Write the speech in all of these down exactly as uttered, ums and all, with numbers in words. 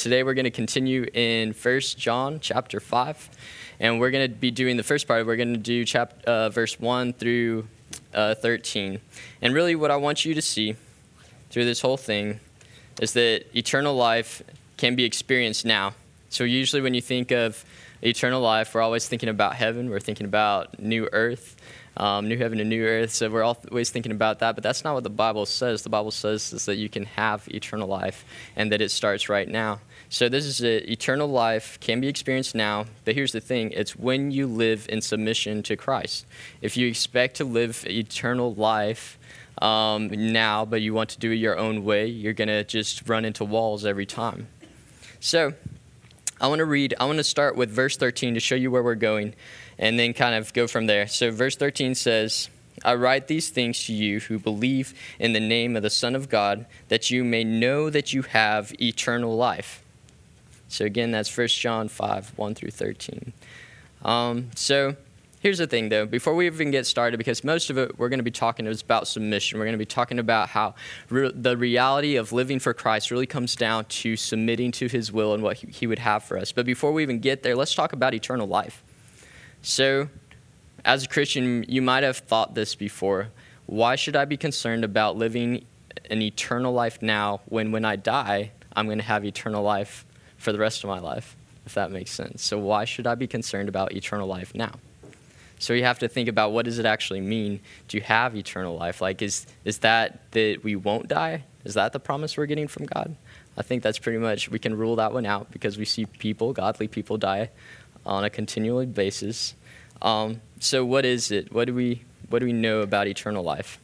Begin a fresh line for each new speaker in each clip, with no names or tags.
today we're going to continue in First John chapter five, and we're going to be doing the first part. We're going to do chap- uh, verse one through uh, thirteen. And really what I want you to see through this whole thing is that eternal life can be experienced now. So usually when you think of eternal life, we're always thinking about heaven. We're thinking about new earth, um, new heaven and new earth. So we're always thinking about that, but that's not what the Bible says. The Bible says is that you can have eternal life and that it starts right now. So this is it. Eternal life can be experienced now, but here's the thing. It's when you live in submission to Christ. If you expect to live eternal life um, now, but you want to do it your own way, you're going to just run into walls every time. So I want to read, I want to start with verse thirteen to show you where we're going and then kind of go from there. So verse thirteen says, I write these things to you who believe in the name of the Son of God, that you may know that you have eternal life. So again, that's First John five, one through thirteen. Um, so here's the thing, though. Before we even get started, because most of it we're going to be talking is about submission. We're going to be talking about how re- the reality of living for Christ really comes down to submitting to his will and what he, he would have for us. But before we even get there, let's talk about eternal life. So as a Christian, you might have thought this before. Why should I be concerned about living an eternal life now when when I die, I'm going to have eternal life for the rest of my life, if that makes sense? So why should I be concerned about eternal life now? So you have to think about, what does it actually mean to have eternal life? Like, is is that that we won't die? Is that the promise we're getting from God? I think that's pretty much, we can rule that one out because we see people, godly people, die on a continual basis. Um, so what is it? What do we what do we know about eternal life?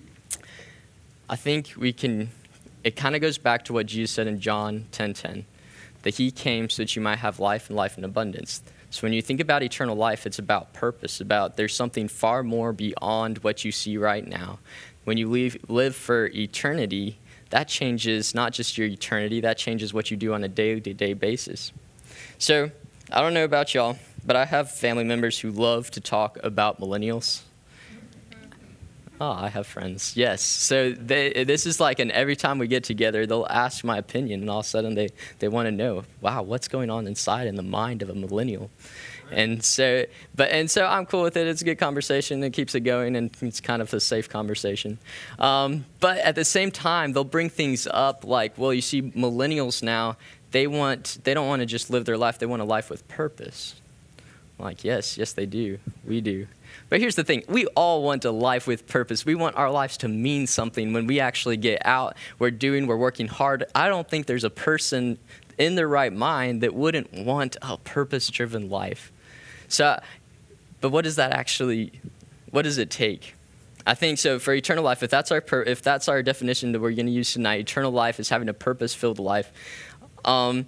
I think we can, it kind of goes back to what Jesus said in John ten ten, that he came so that you might have life and life in abundance. So when you think about eternal life, it's about purpose, about there's something far more beyond what you see right now. When you leave, live for eternity, that changes not just your eternity, that changes what you do on a day-to-day basis. So I don't know about y'all, but I have family members who love to talk about millennials. Oh, I have friends. Yes. So they, this is like an every time we get together, they'll ask my opinion, and all of a sudden they, they want to know, wow, what's going on inside in the mind of a millennial? And so, but and so I'm cool with it. It's a good conversation. It keeps it going, and it's kind of a safe conversation. Um, but at the same time, they'll bring things up like, well, you see, millennials now, they want they don't want to just live their life. They want a life with purpose. I'm like, yes, yes, they do. We do. But here's the thing. We all want a life with purpose. We want our lives to mean something when we actually get out. We're doing, we're working hard. I don't think there's a person in their right mind that wouldn't want a purpose-driven life. So, but what does that actually, what does it take? I think so for eternal life, if that's our pur- if that's our definition that we're going to use tonight, eternal life is having a purpose-filled life. Um,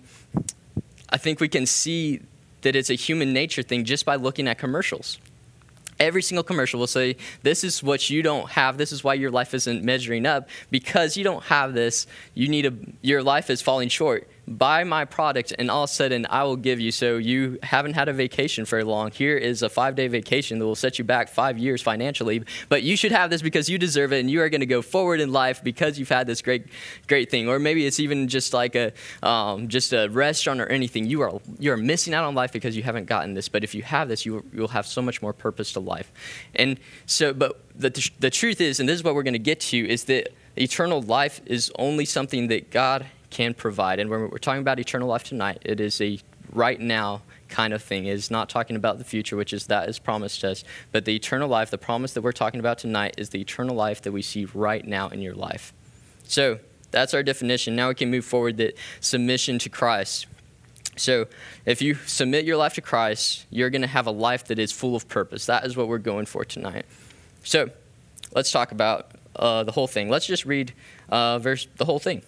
I think we can see that it's a human nature thing just by looking at commercials. Every single commercial will say, this is what you don't have. This is why your life isn't measuring up. Because you don't have this, you need a, your life is falling short. Buy my product, and all of a sudden, I will give you. So you haven't had a vacation very long. Here is a five-day vacation that will set you back five years financially. But you should have this because you deserve it, and you are going to go forward in life because you've had this great, great thing. Or maybe it's even just like a, um, just a restaurant or anything. You are you are missing out on life because you haven't gotten this. But if you have this, you you'll have so much more purpose to life. And so, but the the truth is, and this is what we're going to get to, is that eternal life is only something that God can provide. And when we're talking about eternal life tonight, it is a right now kind of thing. It is not talking about the future, which is that is promised us. But the eternal life, the promise that we're talking about tonight, is the eternal life that we see right now in your life. So that's our definition. Now we can move forward, that submission to Christ. So if you submit your life to Christ, you're going to have a life that is full of purpose. That is what we're going for tonight. So let's talk about uh, the whole thing. Let's just read uh, verse the whole thing.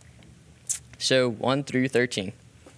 So one through thirteen.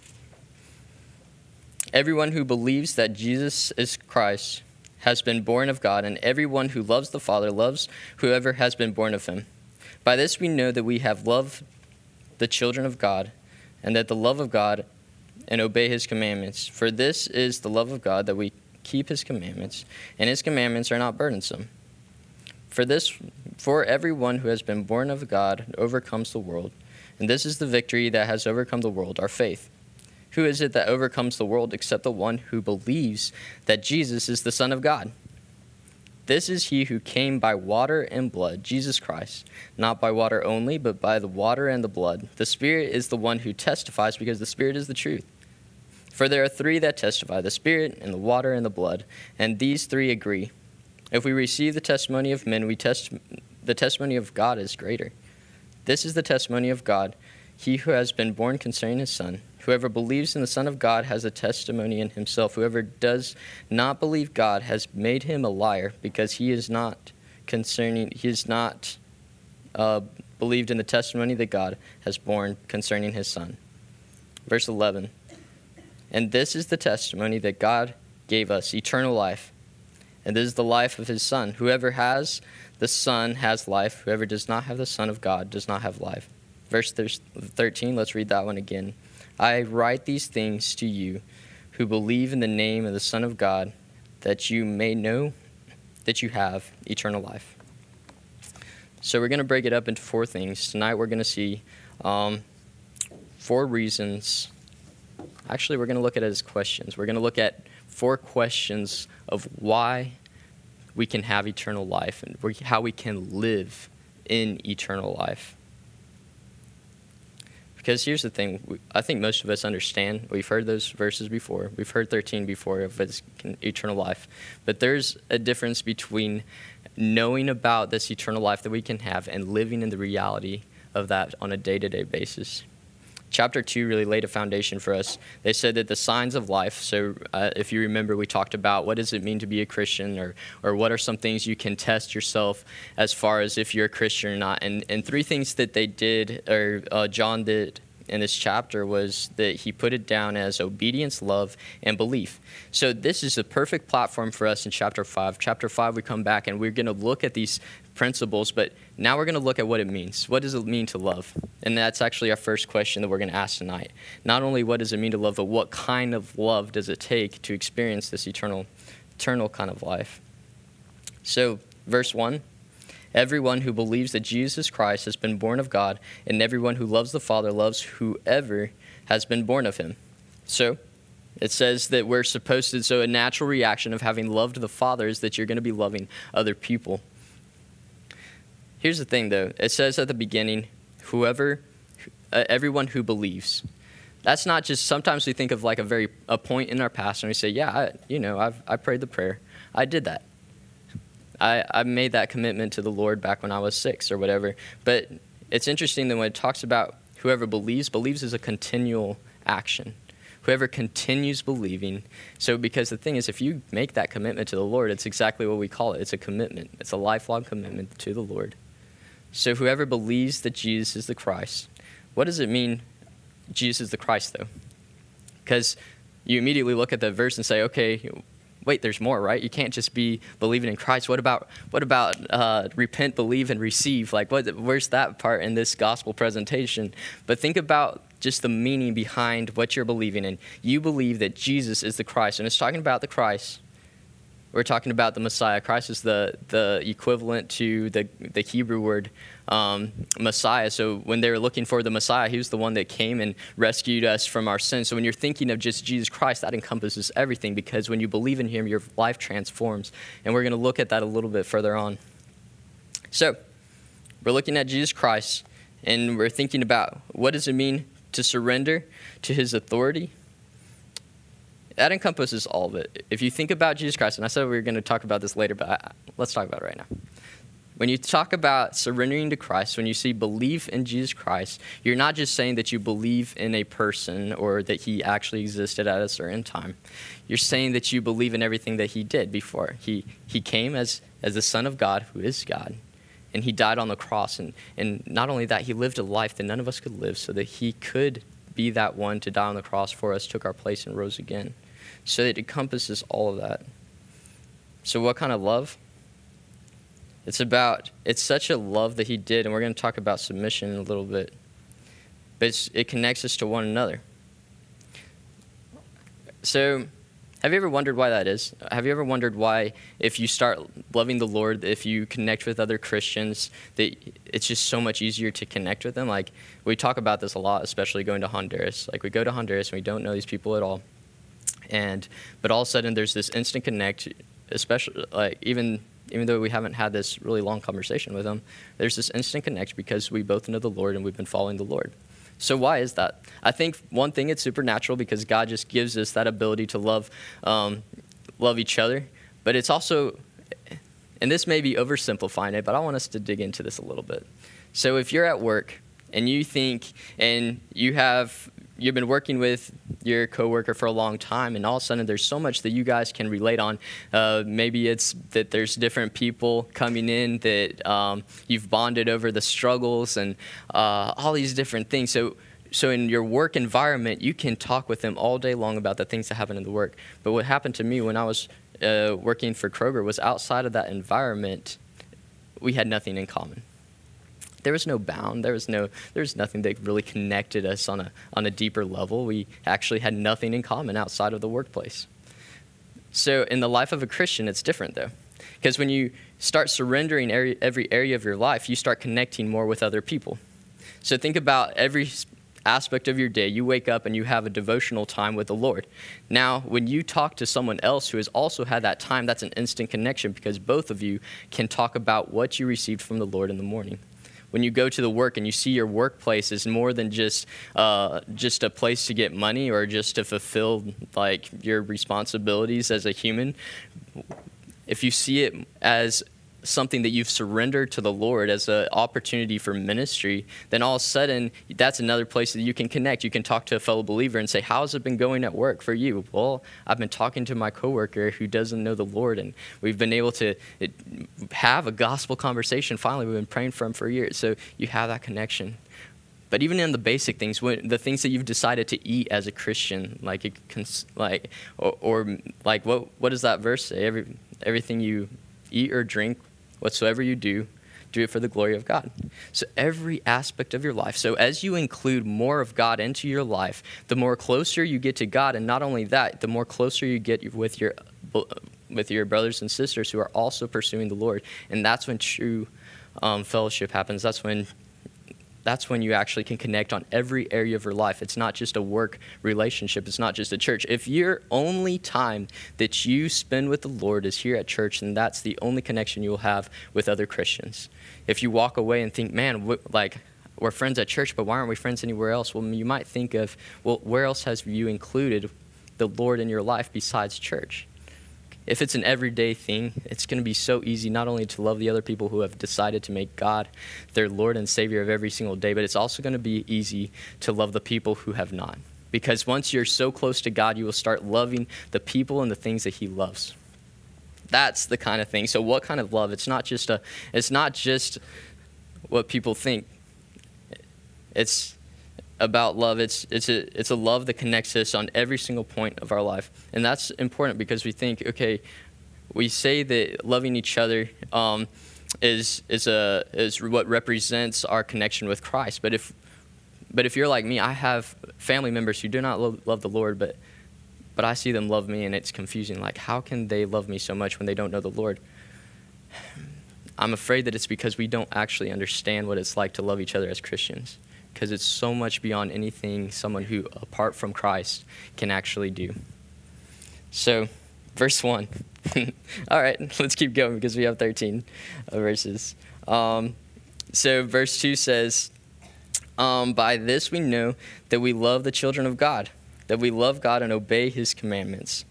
Everyone who believes that Jesus is Christ has been born of God, and everyone who loves the Father loves whoever has been born of him. By this we know that we have loved the children of God, and that the love of God and obey his commandments. For this is the love of God, that we keep his commandments, and his commandments are not burdensome. For this, for everyone who has been born of God overcomes the world. And this is the victory that has overcome the world, our faith. Who is it that overcomes the world except the one who believes that Jesus is the Son of God? This is he who came by water and blood, Jesus Christ, not by water only, but by the water and the blood. The Spirit is the one who testifies, because the Spirit is the truth. For there are three that testify, the Spirit and the water and the blood, and these three agree. If we receive the testimony of men, we test the testimony of God is greater. This is the testimony of God, he who has been born concerning his Son. Whoever believes in the Son of God has a testimony in himself. Whoever does not believe God has made him a liar, because he is not concerning he is not uh, believed in the testimony that God has borne concerning his Son. Verse eleven. And this is the testimony that God gave us, eternal life. And this is the life of his Son. Whoever has the Son has life. Whoever does not have the Son of God does not have life. Verse thirteen, let's read that one again. I write these things to you who believe in the name of the Son of God, that you may know that you have eternal life. So we're going to break it up into four things. Tonight we're going to see um, four reasons. Actually, we're going to look at it as questions. We're going to look at four questions of why we can have eternal life and how we can live in eternal life. Because here's the thing, I think most of us understand. We've heard those verses before. We've heard thirteen before of eternal life. But there's a difference between knowing about this eternal life that we can have and living in the reality of that on a day-to-day basis. Chapter two really laid a foundation for us. They said that the signs of life, so uh, if you remember, we talked about what does it mean to be a Christian, or or what are some things you can test yourself as far as if you're a Christian or not. And and three things that they did, or uh, John did in this chapter, was that he put it down as obedience, love, and belief. So this is a perfect platform for us in chapter five. Chapter five, we come back and we're going to look at these principles, but now we're going to look at what it means. What does it mean to love? And that's actually our first question that we're going to ask tonight. Not only what does it mean to love, but what kind of love does it take to experience this eternal, eternal kind of life? So, verse one, everyone who believes that Jesus Christ has been born of God, and everyone who loves the Father loves whoever has been born of him. So, it says that we're supposed to, so a natural reaction of having loved the Father is that you're going to be loving other people. Here's the thing, though. It says at the beginning, whoever, uh, everyone who believes. That's not just, sometimes we think of like a very, a point in our past and we say, yeah, I, you know, I've, I prayed the prayer. I did that. I, I made that commitment to the Lord back when I was six or whatever. But it's interesting that when it talks about whoever believes, believes is a continual action. Whoever continues believing. So because the thing is, if you make that commitment to the Lord, it's exactly what we call it. It's a commitment. It's a lifelong commitment to the Lord. So whoever believes that Jesus is the Christ. What does it mean Jesus is the Christ, though? Because you immediately look at the verse and say, okay, wait, there's more, right? You can't just be believing in Christ. What about what about uh, repent, believe, and receive? Like, what? Where's that part in this gospel presentation? But think about just the meaning behind what you're believing in. You believe that Jesus is the Christ, and it's talking about the Christ. We're talking about the Messiah. Christ is the, the equivalent to the, the Hebrew word um, Messiah. So when they were looking for the Messiah, he was the one that came and rescued us from our sins. So when you're thinking of just Jesus Christ, that encompasses everything, because when you believe in him, your life transforms. And we're going to look at that a little bit further on. So we're looking at Jesus Christ, and we're thinking about what does it mean to surrender to his authority. That encompasses all of it. If you think about Jesus Christ, and I said we were going to talk about this later, but I, let's talk about it right now. When you talk about surrendering to Christ, when you see belief in Jesus Christ, you're not just saying that you believe in a person or that he actually existed at a certain time. You're saying that you believe in everything that he did before. He he came as, as the Son of God, who is God, and he died on the cross. And, and not only that, he lived a life that none of us could live so that he could be that one to die on the cross for us, took our place, and rose again. So it encompasses all of that. So what kind of love? It's about, it's such a love that he did, and we're going to talk about submission in a little bit. But it's, it connects us to one another. So Have you ever wondered why that is? Have you ever wondered why, if you start loving the Lord, if you connect with other Christians, that it's just so much easier to connect with them? Like, we talk about this a lot, especially going to Honduras. Like, we go to Honduras and we don't know these people at all. And, but all of a sudden there's this instant connect, especially, like, even, even though we haven't had this really long conversation with them, there's this instant connect because we both know the Lord and we've been following the Lord. So why is that? I think one thing, it's supernatural because God just gives us that ability to love um, love each other. But it's also, and this may be oversimplifying it, but I want us to dig into this a little bit. So if you're at work and you think, and you have, you've been working with your coworker for a long time, and all of a sudden there's so much that you guys can relate on. Uh, maybe it's that there's different people coming in that um, you've bonded over the struggles and uh, all these different things. So, so in your work environment, you can talk with them all day long about the things that happen in the work. But what happened to me when I was uh, working for Kroger was outside of that environment, we had nothing in common. There was no bound. There was no. There was nothing that really connected us on a on a deeper level. We actually had nothing in common outside of the workplace. So in the life of a Christian, it's different though, because when you start surrendering every, every area of your life, you start connecting more with other people. So think about every aspect of your day. You wake up and you have a devotional time with the Lord. Now, when you talk to someone else who has also had that time, that's an instant connection because both of you can talk about what you received from the Lord in the morning. When you go to the work and you see your workplace is more than just uh, just a place to get money or just to fulfill like your responsibilities as a human, if you see it as something that you've surrendered to the Lord as an opportunity for ministry, then all of a sudden that's another place that you can connect. You can talk to a fellow believer and say, how's it been going at work for you? Well, I've been talking to my coworker who doesn't know the Lord, and we've been able to have a gospel conversation. Finally, we've been praying for him for years. So you have that connection. But even in the basic things, when, the things that you've decided to eat as a Christian, like it cons- like or, or like what what does that verse say? Every everything you eat or drink, whatsoever you do, do it for the glory of God. So every aspect of your life. So as you include more of God into your life, the more closer you get to God, and not only that, the more closer you get with your with your brothers and sisters who are also pursuing the Lord. And that's when true um, fellowship happens. That's when that's when you actually can connect on every area of your life. It's not just a work relationship. It's not just a church. If your only time that you spend with the Lord is here at church, then that's the only connection you'll have with other Christians. If you walk away and think, man, wh- like, we're friends at church, but why aren't we friends anywhere else? Well, you might think of, well, where else has you included the Lord in your life besides church? If it's an everyday thing, it's going to be so easy not only to love the other people who have decided to make God their Lord and Savior of every single day, but it's also going to be easy to love the people who have not. Because once you're so close to God, you will start loving the people and the things that he loves. That's the kind of thing. So what kind of love? It's not just a, it's not just what people think. It's about love. It's it's a it's a love that connects us on every single point of our life, and that's important because we think, okay, we say that loving each other um, is is a is what represents our connection with Christ. But if but if you're like me, I have family members who do not love, love the Lord, but but I see them love me, and it's confusing. Like, how can they love me so much when they don't know the Lord? I'm afraid that it's because we don't actually understand what it's like to love each other as Christians. Because it's so much beyond anything someone who, apart from Christ, can actually do. So, verse one. All right, let's keep going because we have thirteen verses. Um, so, verse two says, um, by this we know that we love the children of God, that we love God and obey his commandments.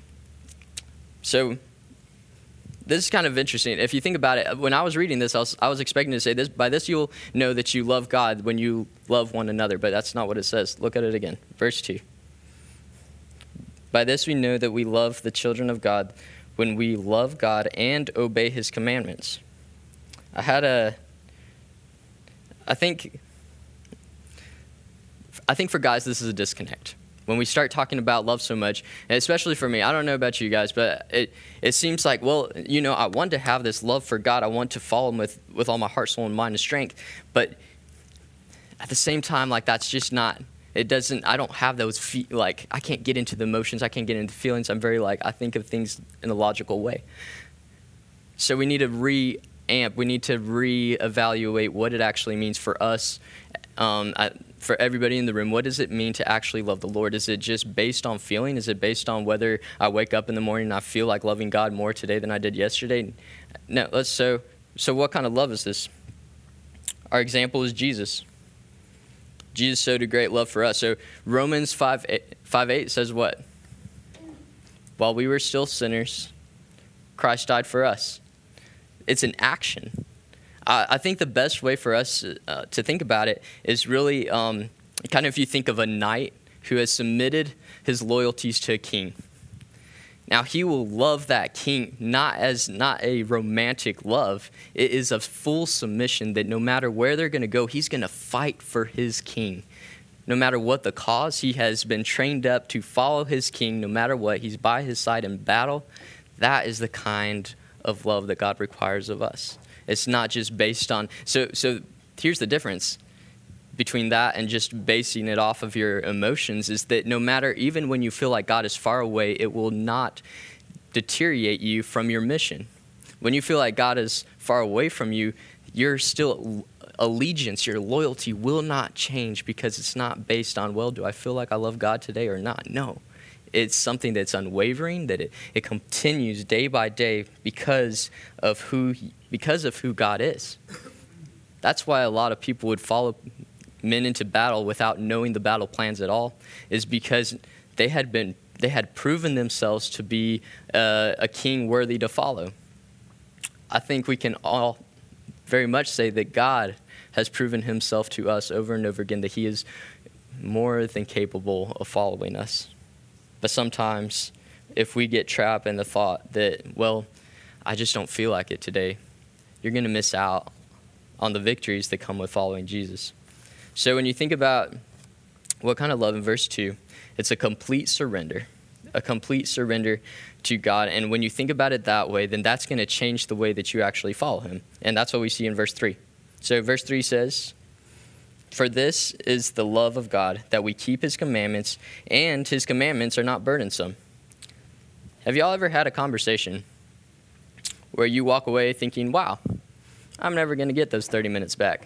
So, this is kind of interesting. If you think about it, when I was reading this, I was, I was expecting to say this, by this you'll know that you love God when you love one another, but that's not what it says. Look at it again. Verse two. By this we know that we love the children of God when we love God and obey his commandments. I had a, I think, I think for guys this is a disconnect. When we start talking about love so much, and especially for me, I don't know about you guys, but it, it seems like, well, you know, I want to have this love for God. I want to follow him with, with all my heart, soul, and mind and strength. But at the same time, like, that's just not It doesn't, I don't have those, fe- like, I can't get into the emotions. I can't get into feelings. I'm very, like, I think of things in a logical way. So we need to re-amp. We need to re-evaluate what it actually means for us, um, I, for everybody in the room. What does it mean to actually love the Lord? Is it just based on feeling? Is it based on whether I wake up in the morning and I feel like loving God more today than I did yesterday? No, let's, so, so what kind of love is this? Our example is Jesus. Jesus showed a great love for us. So Romans five eight says what? While we were still sinners, Christ died for us. It's an action. I, I think the best way for us uh, to think about it is really um, kind of if you think of a knight who has submitted his loyalties to a king. Now, he will love that king not as not a romantic love. It is a full submission that no matter where they're going to go, he's going to fight for his king. No matter what the cause, he has been trained up to follow his king no matter what. He's by his side in battle. That is the kind of love that God requires of us. It's not just based on... So, so here's the difference between that and just basing it off of your emotions is that no matter, even when you feel like God is far away, it will not deteriorate you from your mission. When you feel like God is far away from you, your still allegiance, your loyalty will not change because it's not based on, well, do I feel like I love God today or not? No. It's something that's unwavering, that it, it continues day by day because of who because of who God is. That's why a lot of people would follow men into battle without knowing the battle plans at all, is because they had been they had proven themselves to be uh, a king worthy to follow. I think we can all very much say that God has proven himself to us over and over again that he is more than capable of following us. But sometimes if we get trapped in the thought that, well, I just don't feel like it today, you're going to miss out on the victories that come with following Jesus. So when you think about what kind of love in verse two, it's a complete surrender, a complete surrender to God. And when you think about it that way, then that's going to change the way that you actually follow him. And that's what we see in verse three. So verse three says, "For this is the love of God, that we keep his commandments, and his commandments are not burdensome." Have y'all ever had a conversation where you walk away thinking, wow, I'm never going to get those thirty minutes back?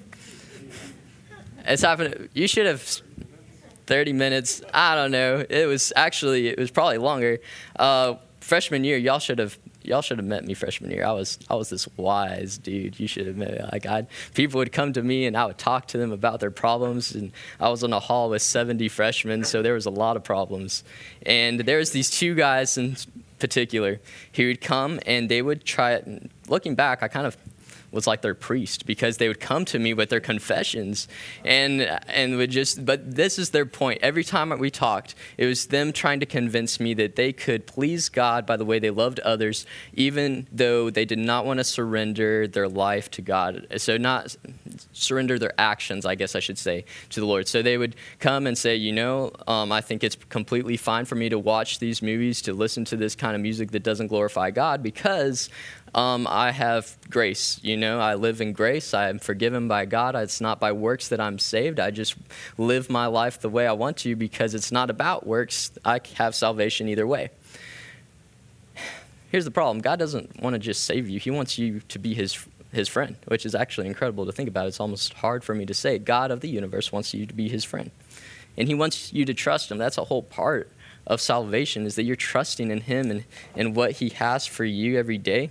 It's happened. You should have thirty minutes. I don't know. It was actually, it was probably longer. Uh, freshman year, y'all should have, y'all should have met me freshman year. I was, I was this wise dude. You should have met me. Like I, people would come to me and I would talk to them about their problems. And I was in a hall with seventy freshmen, so there was a lot of problems. And there was these two guys in particular who would come and they would try it. Looking back, I kind of was like their priest, because they would come to me with their confessions and and would just, but this is their point. Every time we talked, it was them trying to convince me that they could please God by the way they loved others, even though they did not want to surrender their life to God. So not surrender their actions, I guess I should say, to the Lord. So they would come and say, you know, um, I think it's completely fine for me to watch these movies, to listen to this kind of music that doesn't glorify God, because Um, I have grace, you know, I live in grace. I am forgiven by God. It's not by works that I'm saved. I just live my life the way I want to because it's not about works. I have salvation either way. Here's the problem. God doesn't want to just save you. He wants you to be his his friend, which is actually incredible to think about. It's almost hard for me to say. God of the universe wants you to be his friend. And he wants you to trust him. That's a whole part of salvation, is that you're trusting in him and, and what he has for you every day.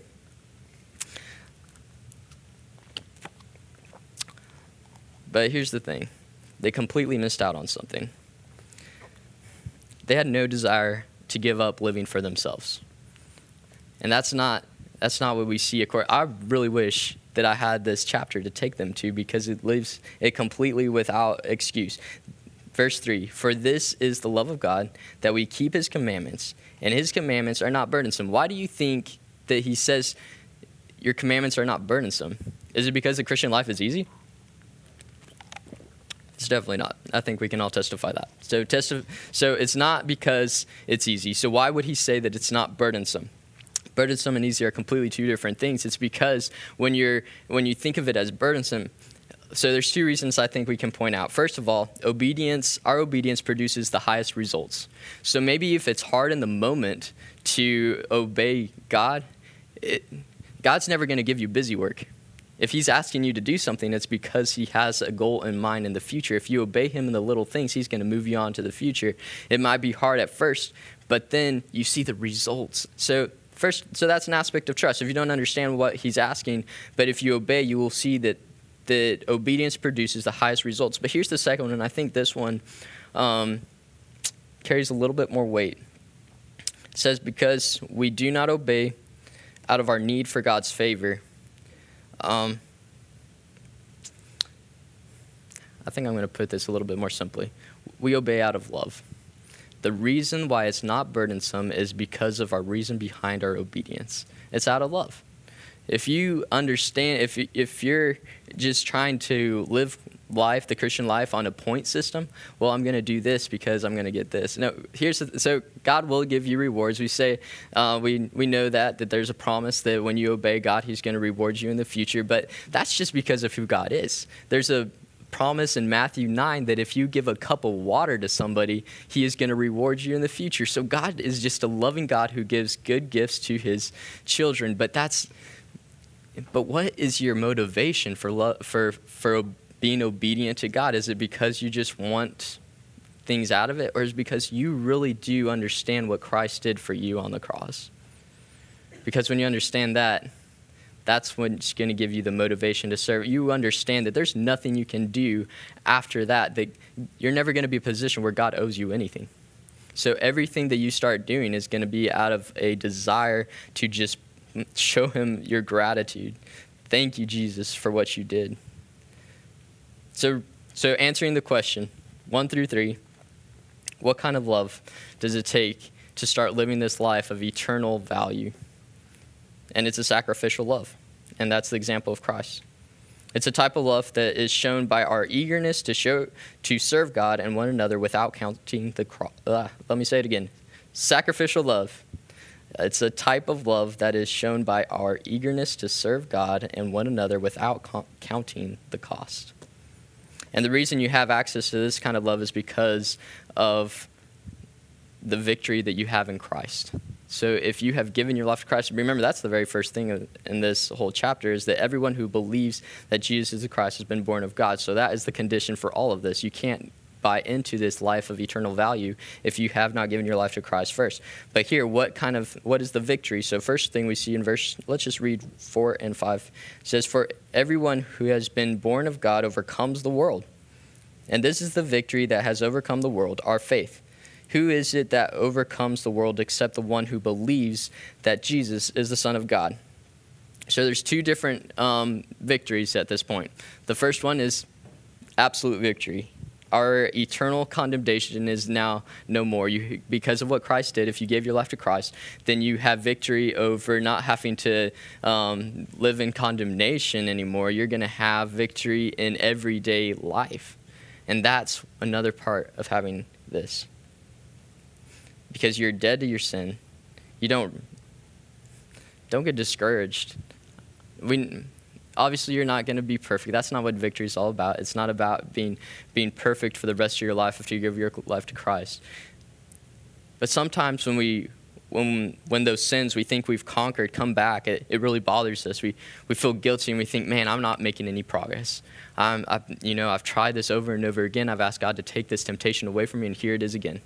But here's the thing. They completely missed out on something. They had no desire to give up living for themselves. And that's not that's not what we see. I really wish that I had this chapter to take them to, because it leaves it completely without excuse. Verse three, "For this is the love of God, that we keep his commandments, and his commandments are not burdensome." Why do you think that he says your commandments are not burdensome? Is it because the Christian life is easy? It's definitely not. I think we can all testify that. So, testi- so it's not because it's easy. So why would he say that it's not burdensome? Burdensome and easy are completely two different things. It's because when you're when you think of it as burdensome, So there's two reasons I think we can point out. First of all, obedience, our obedience produces the highest results. So maybe if it's hard in the moment to obey God, it, God's never going to give you busy work. If he's asking you to do something, it's because he has a goal in mind in the future. If you obey him in the little things, he's going to move you on to the future. It might be hard at first, but then you see the results. So first, so that's an aspect of trust. If you don't understand what he's asking, but if you obey, you will see that that obedience produces the highest results. But here's the second one, and I think this one um, carries a little bit more weight. It says, because we do not obey out of our need for God's favor. Um, I think I'm going to put this a little bit more simply. We obey out of love. The reason why it's not burdensome is because of our reason behind our obedience. It's out of love. If you understand, if if you're just trying to live life, the Christian life, on a point system, well, I'm going to do this because I'm going to get this. No, here's the, so God will give you rewards. We say uh, we we know that that there's a promise that when you obey God, He's going to reward you in the future. But that's just because of who God is. There's a promise in Matthew nine that if you give a cup of water to somebody, he is going to reward you in the future. So God is just a loving God who gives good gifts to his children. But that's But what is your motivation for lo- for for being obedient to God? Is it because you just want things out of it, or is it because you really do understand what Christ did for you on the cross? Because when you understand that, that's what's going to give you the motivation to serve. You understand that there's nothing you can do after that, that you're never going to be in a position where God owes you anything. So everything that you start doing is going to be out of a desire to just show him your gratitude. Thank you, Jesus, for what you did. So, so answering the question, one through three, what kind of love does it take to start living this life of eternal value? And it's a sacrificial love, and that's the example of Christ. It's a type of love that is shown by our eagerness to show to serve God and one another without counting the cross. Uh, let me say it again. Sacrificial love. It's a type of love that is shown by our eagerness to serve God and one another without co- counting the cost. And the reason you have access to this kind of love is because of the victory that you have in Christ. So if you have given your life to Christ, remember that's the very first thing in this whole chapter is that everyone who believes that Jesus is the Christ has been born of God. So that is the condition for all of this. You can't buy into this life of eternal value if you have not given your life to Christ first. But here, what kind of, what is the victory? So first thing we see in verse, let's just read four and five. It says, for everyone who has been born of God overcomes the world. And this is the victory that has overcome the world, our faith. Who is it that overcomes the world except the one who believes that Jesus is the Son of God? So there's two different um, victories at this point. The first one is absolute victory. Our eternal condemnation is now no more. You, because of what Christ did, if you gave your life to Christ, then you have victory over not having to um, live in condemnation anymore. You're going to have victory in everyday life. And that's another part of having this. Because you're dead to your sin. You don't don't get discouraged. We, obviously, you're not going to be perfect. That's not what victory is all about. It's not about being being perfect for the rest of your life after you give your life to Christ. But sometimes when we when when those sins we think we've conquered come back, it, it really bothers us. We we feel guilty and we think, man, I'm not making any progress. Um, I, you know, I've tried this over and over again. I've asked God to take this temptation away from me, and here it is again.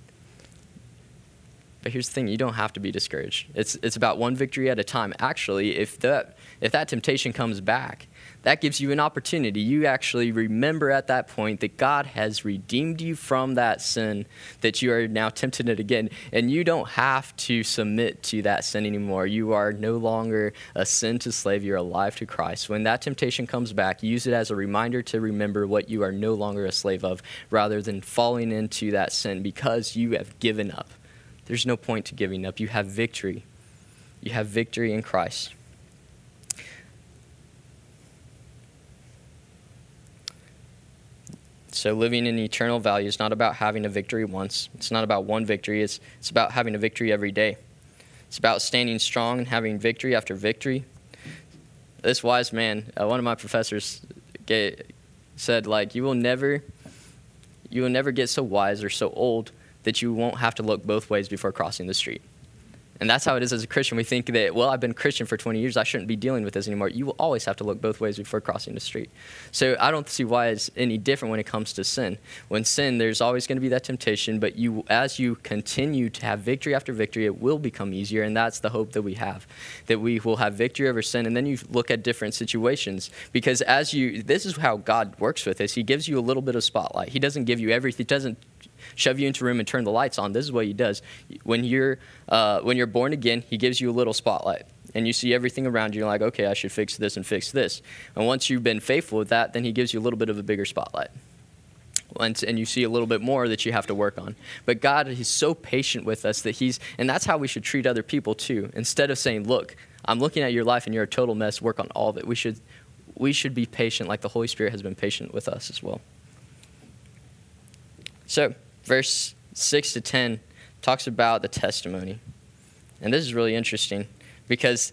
But here's the thing, you don't have to be discouraged. It's it's about one victory at a time. Actually, if that if that temptation comes back, that gives you an opportunity. You actually remember at that point that God has redeemed you from that sin, that you are now tempted it again, and you don't have to submit to that sin anymore. You are no longer a sin to slave. You're alive to Christ. When that temptation comes back, use it as a reminder to remember what you are no longer a slave of, rather than falling into that sin because you have given up. There's no point to giving up. You have victory. You have victory in Christ. So living in eternal value is not about having a victory once. It's not about one victory. It's, it's about having a victory every day. It's about standing strong and having victory after victory. This wise man, uh, one of my professors gave, said, like, you will never, you will never get so wise or so old that you won't have to look both ways before crossing the street. And that's how it is as a Christian. We think that, well, I've been Christian for twenty years. I shouldn't be dealing with this anymore. You will always have to look both ways before crossing the street. So I don't see why it's any different when it comes to sin. When sin, there's always going to be that temptation, but you, as you continue to have victory after victory, it will become easier, and that's the hope that we have, that we will have victory over sin. And then you look at different situations, because as you, this is how God works with us. He gives you a little bit of spotlight. He doesn't give you everything. He doesn't shove you into a room and turn the lights on. This is what he does. When you're uh, when you're born again, he gives you a little spotlight, and you see everything around you. You're like, okay, I should fix this and fix this. And once you've been faithful with that, then he gives you a little bit of a bigger spotlight. And, and you see a little bit more that you have to work on. But God, he's so patient with us that he's, and that's how we should treat other people too. Instead of saying, look, I'm looking at your life and you're a total mess, work on all of it. We should, we should be patient like the Holy Spirit has been patient with us as well. So, verse six to ten talks about the testimony. And this is really interesting because,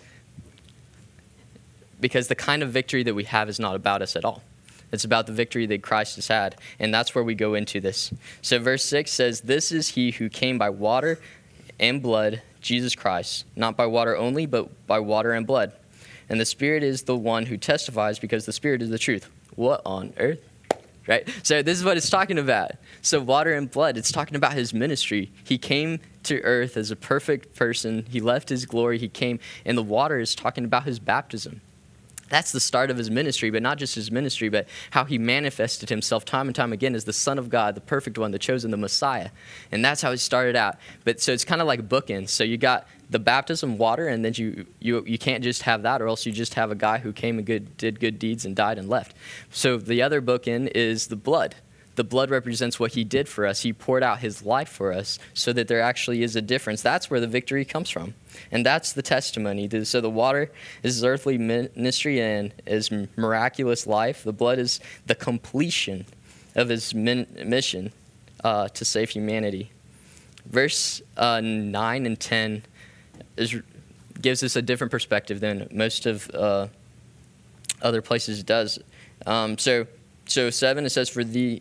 because the kind of victory that we have is not about us at all. It's about the victory that Christ has had. And that's where we go into this. So verse six says, "This is he who came by water and blood, Jesus Christ, not by water only, but by water and blood. And the Spirit is the one who testifies, because the Spirit is the truth." What on earth? Right? So this is what it's talking about. So water and blood, it's talking about his ministry. He came to earth as a perfect person. He left his glory. He came, and the water is talking about his baptism. That's the start of his ministry, but not just his ministry, but how he manifested himself time and time again as the Son of God, the perfect one, the chosen, the Messiah. And that's how he started out. But so it's kind of like bookends. So you got the baptism, water, and then you, you you can't just have that, or else you just have a guy who came and good, did good deeds and died and left. So the other bookend is the blood. The blood represents what he did for us. He poured out his life for us so that there actually is a difference. That's where the victory comes from. And that's the testimony. So the water is his earthly ministry and his miraculous life. The blood is the completion of his min- mission uh, to save humanity. Verse uh, nine and ten is, gives us a different perspective than most of uh, other places does. Um, so, so seven, it says, for the...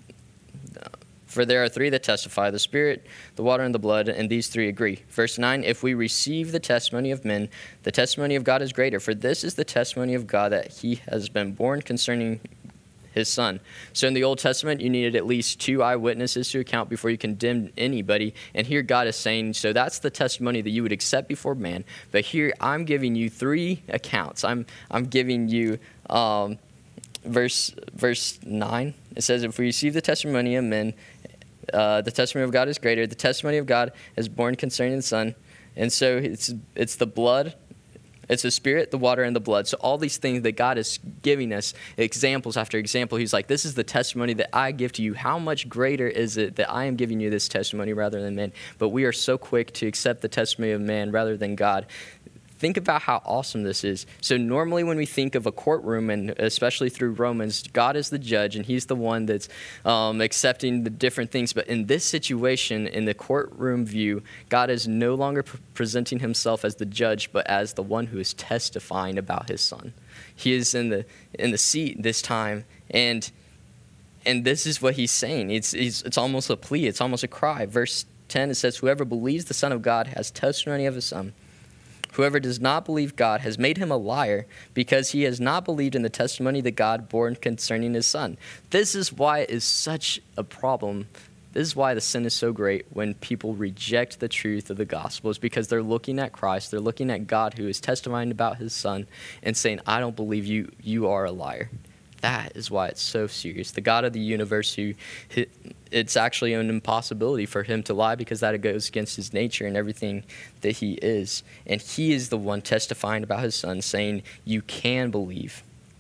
For there are three that testify, the Spirit, the water, and the blood, and these three agree. Verse nine, if we receive the testimony of men, the testimony of God is greater. For this is the testimony of God, that he has been born concerning his Son. So in the Old Testament, you needed at least two eyewitnesses to account before you condemned anybody. And here God is saying, so that's the testimony that you would accept before man. But here I'm giving you three accounts. I'm I'm giving you... Um, Verse verse nine, it says, if we receive the testimony of men, uh, the testimony of God is greater. The testimony of God is born concerning the Son. And so it's it's the blood, it's the Spirit, the water, and the blood. So all these things that God is giving us, examples after example, he's like, this is the testimony that I give to you. How much greater is it that I am giving you this testimony rather than men? But we are so quick to accept the testimony of man rather than God. Think about how awesome this is. So normally when we think of a courtroom, and especially through Romans, God is the judge, and he's the one that's um, accepting the different things. But in this situation, in the courtroom view, God is no longer pre- presenting himself as the judge, but as the one who is testifying about his Son. He is in the in the seat this time, and and this is what he's saying. It's, it's, it's almost a plea. It's almost a cry. Verse ten, it says, whoever believes the Son of God has testimony of his Son. Whoever does not believe God has made him a liar, because he has not believed in the testimony that God bore concerning his Son. This is why it is such a problem. This is why the sin is so great when people reject the truth of the gospel, is because they're looking at Christ, they're looking at God who is testifying about his Son and saying, I don't believe you, you are a liar. That is why it's so serious. The God of the universe, who it's actually an impossibility for him to lie, because that goes against his nature and everything that he is. And he is the one testifying about his Son, saying, you can believe.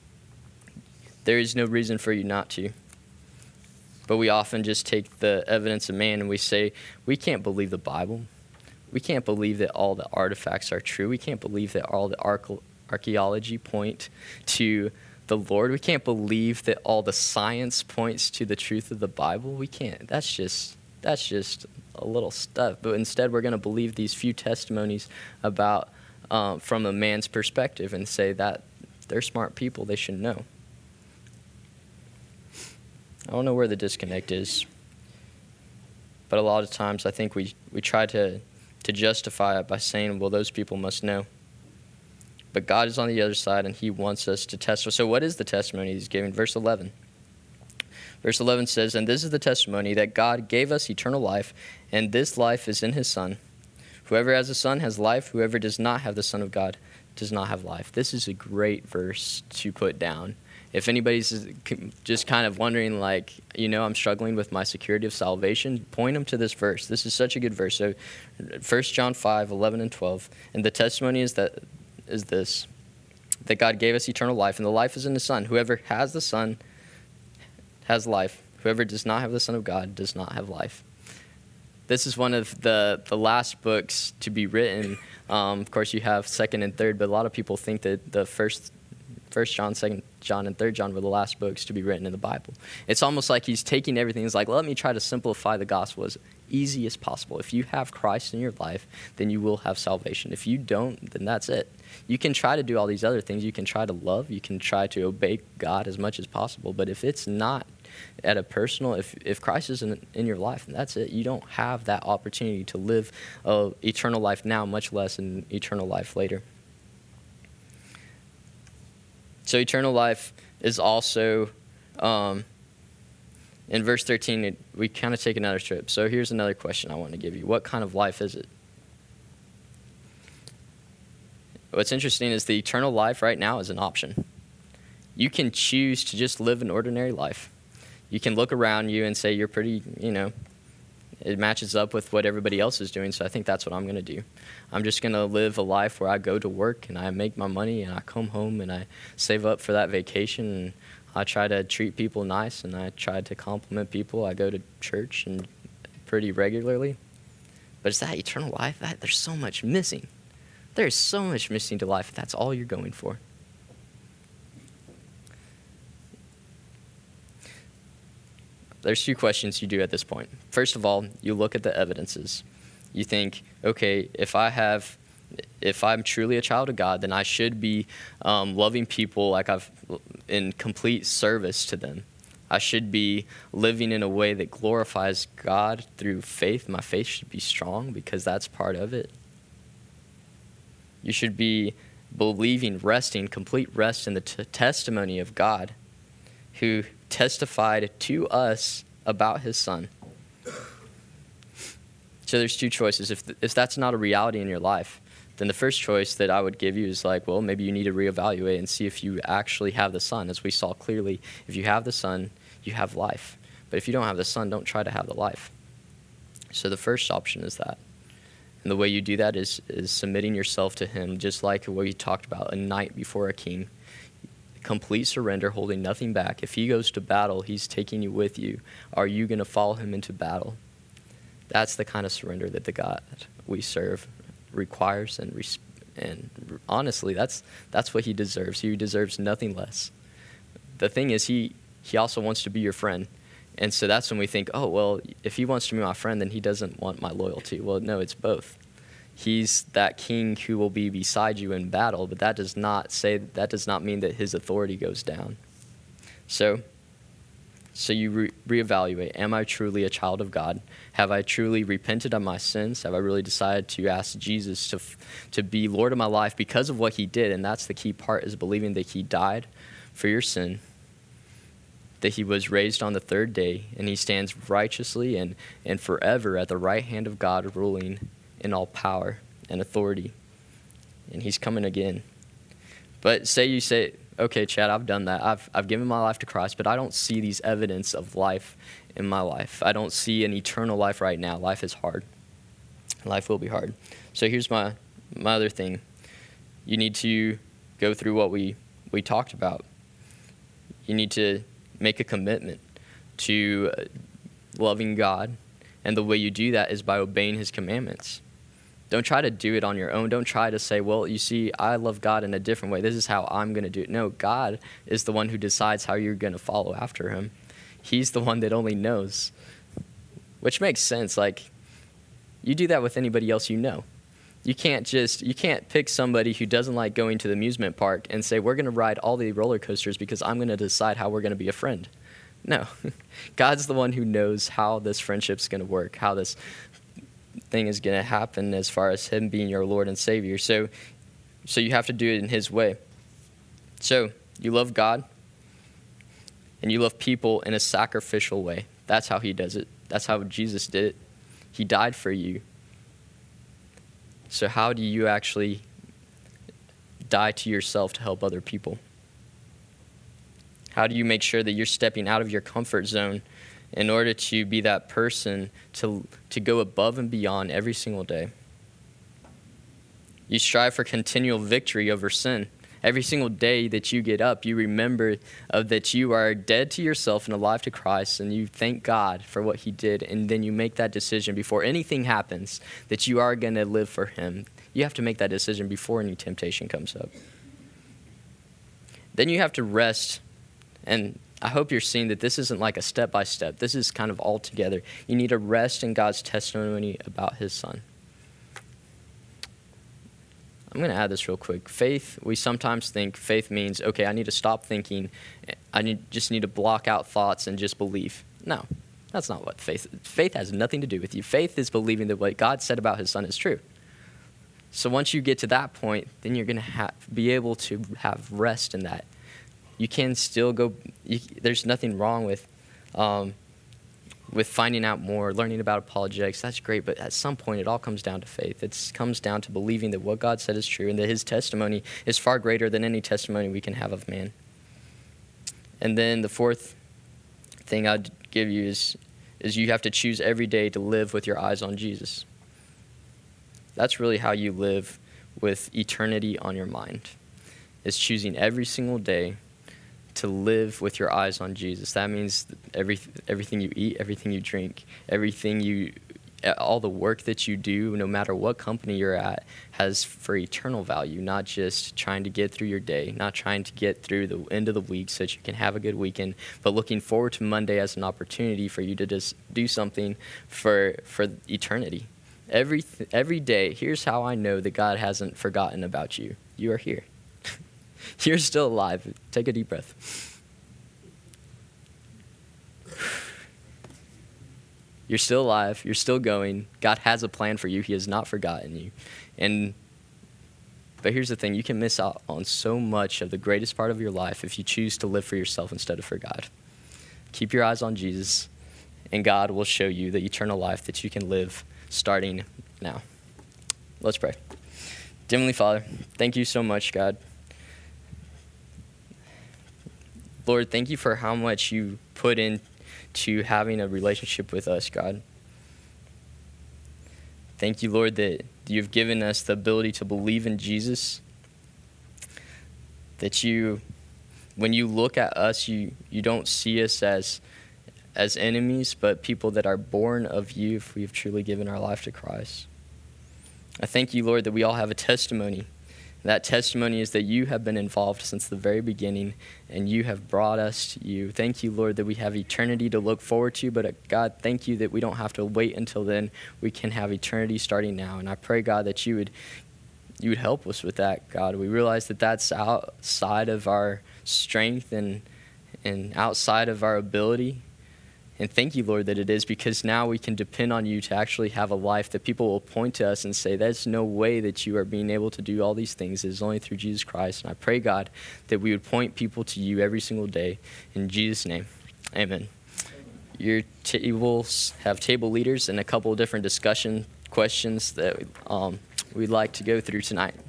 There is no reason for you not to. But we often just take the evidence of man and we say, we can't believe the Bible. We can't believe that all the artifacts are true. We can't believe that all the arche- archaeology point to the Lord. We can't believe that all the science points to the truth of the Bible. We can't. That's just that's just a little stuff. But instead, we're going to believe these few testimonies about um, from a man's perspective and say that they're smart people. They should know. I don't know where the disconnect is. But a lot of times I think we, we try to, to justify it by saying, well, those people must know. But God is on the other side, and he wants us to testify. So what is the testimony he's giving? Verse eleven. Verse eleven says, and this is the testimony, that God gave us eternal life, and this life is in his Son. Whoever has the Son has life. Whoever does not have the Son of God does not have life. This is a great verse to put down. If anybody's just kind of wondering, like, you know, I'm struggling with my security of salvation, point them to this verse. This is such a good verse. So First John five, eleven and twelve. And the testimony is that is this, that God gave us eternal life, and the life is in the Son. Whoever has the Son has life. Whoever does not have the Son of God does not have life. This is one of the, the last books to be written. Um, of course, you have second and third, but a lot of people think that the first First John, Second John, and Third John were the last books to be written in the Bible. It's almost like he's taking everything. He's like, let me try to simplify the gospel as easy as possible. If you have Christ in your life, then you will have salvation. If you don't, then that's it. You can try to do all these other things. You can try to love. You can try to obey God as much as possible. But if it's not at a personal, if, if Christ isn't in your life, then that's it. You don't have that opportunity to live uh, eternal life now, much less an eternal life later. So eternal life is also, um, in verse thirteen, it, we kind of take another trip. So here's another question I want to give you. What kind of life is it? What's interesting is the eternal life right now is an option. You can choose to just live an ordinary life. You can look around you and say you're pretty, you know, it matches up with what everybody else is doing, so I think that's what I'm going to do. I'm just going to live a life where I go to work and I make my money and I come home and I save up for that vacation and I try to treat people nice and I try to compliment people. I go to church and pretty regularly. But it's that eternal life, that there's so much missing. There's so much missing to life if that's all you're going for. There's two questions you do at this point. First of all, you look at the evidences. You think, okay, if I have, if I'm truly a child of God, then I should be um, loving people like I've in complete service to them. I should be living in a way that glorifies God through faith. My faith should be strong because that's part of it. You should be believing, resting, complete rest in the t- testimony of God, who testified to us about his Son. So there's two choices. If th- if that's not a reality in your life, then the first choice that I would give you is like, well, maybe you need to reevaluate and see if you actually have the Son. As we saw clearly, if you have the Son, you have life. But if you don't have the Son, don't try to have the life. So the first option is that. And the way you do that is, is submitting yourself to him, just like what we talked about, a knight before a king. Complete surrender, holding nothing back. If he goes to battle, he's taking you with you. Are you going to follow him into battle? That's the kind of surrender that the God we serve requires, and res- and honestly, that's that's what he deserves. He deserves nothing less. The thing is, he he also wants to be your friend, and so that's when we think, oh well, if he wants to be my friend, then he doesn't want my loyalty. Well, no, it's both. He's that king who will be beside you in battle, but that does not say that does not mean that his authority goes down. So, so you re- reevaluate. Am I truly a child of God? Have I truly repented of my sins? Have I really decided to ask Jesus to to be Lord of my life because of what he did? And that's the key part, is believing that he died for your sin, that he was raised on the third day, and he stands righteously and, and forever at the right hand of God, ruling in all power and authority, and he's coming again. But say you say, okay, Chad, I've done that. I've I've given my life to Christ, but I don't see these evidence of life in my life. I don't see an eternal life right now. Life is hard. Life will be hard. So here's my my other thing. You need to go through what we, we talked about. You need to make a commitment to loving God, and the way you do that is by obeying his commandments. Don't try to do it on your own. Don't try to say, well, you see, I love God in a different way. This is how I'm going to do it. No, God is the one who decides how you're going to follow after him. He's the one that only knows, which makes sense. Like, you do that with anybody else you know. You can't just, you can't pick somebody who doesn't like going to the amusement park and say, we're going to ride all the roller coasters because I'm going to decide how we're going to be a friend. No. God's the one who knows how this friendship's going to work, how this thing is going to happen as far as him being your Lord and Savior. So, so you have to do it in his way. So you love God and you love people in a sacrificial way. That's how he does it. That's how Jesus did it. He died for you. So how do you actually die to yourself to help other people? How do you make sure that you're stepping out of your comfort zone in order to be that person to, to go above and beyond every single day? You strive for continual victory over sin. Every single day that you get up, you remember of that you are dead to yourself and alive to Christ, and you thank God for what he did, and then you make that decision before anything happens that you are going to live for him. You have to make that decision before any temptation comes up. Then you have to rest, and I hope you're seeing that this isn't like a step-by-step. This is kind of all together. You need to rest in God's testimony about his son. I'm going to add this real quick. Faith, we sometimes think faith means, okay, I need to stop thinking. I need, just need to block out thoughts and just believe. No, that's not what faith is. Faith has nothing to do with you. Faith is believing that what God said about his son is true. So once you get to that point, then you're going to have, be able to have rest in that. You can still go, you, there's nothing wrong with um, with finding out more, learning about apologetics. That's great, but at some point it all comes down to faith. It comes down to believing that what God said is true and that his testimony is far greater than any testimony we can have of man. And then the fourth thing I'd give you is, is you have to choose every day to live with your eyes on Jesus. That's really how you live with eternity on your mind, is choosing every single day to live with your eyes on Jesus. That means every, everything you eat, everything you drink, everything you, all the work that you do, no matter what company you're at, has for eternal value, not just trying to get through your day, not trying to get through the end of the week so that you can have a good weekend, but looking forward to Monday as an opportunity for you to just do something for, for eternity. Every, every day, here's how I know that God hasn't forgotten about you. You are here. You're still alive. Take a deep breath. You're still alive. You're still going. God has a plan for you. He has not forgotten you. And but here's the thing. You can miss out on so much of the greatest part of your life if you choose to live for yourself instead of for God. Keep your eyes on Jesus, and God will show you the eternal life that you can live starting now. Let's pray. Dear Heavenly Father, thank you so much, God. Lord, thank you for how much you put into having a relationship with us, God. Thank you, Lord, that you've given us the ability to believe in Jesus. That you, when you look at us, you, you don't see us as, as enemies, but people that are born of you if we have truly given our life to Christ. I thank you, Lord, that we all have a testimony. That testimony is that you have been involved since the very beginning, and you have brought us to you. Thank you, Lord, that we have eternity to look forward to, but uh, God, thank you that we don't have to wait until then. We can have eternity starting now, and I pray, God, that you would you would help us with that, God. We realize that that's outside of our strength and and outside of our ability. And thank you, Lord, that it is, because now we can depend on you to actually have a life that people will point to us and say, there's no way that you are being able to do all these things. It is only through Jesus Christ. And I pray, God, that we would point people to you every single day. In Jesus' name, amen. Your tables have table leaders and a couple of different discussion questions that um, we'd like to go through tonight.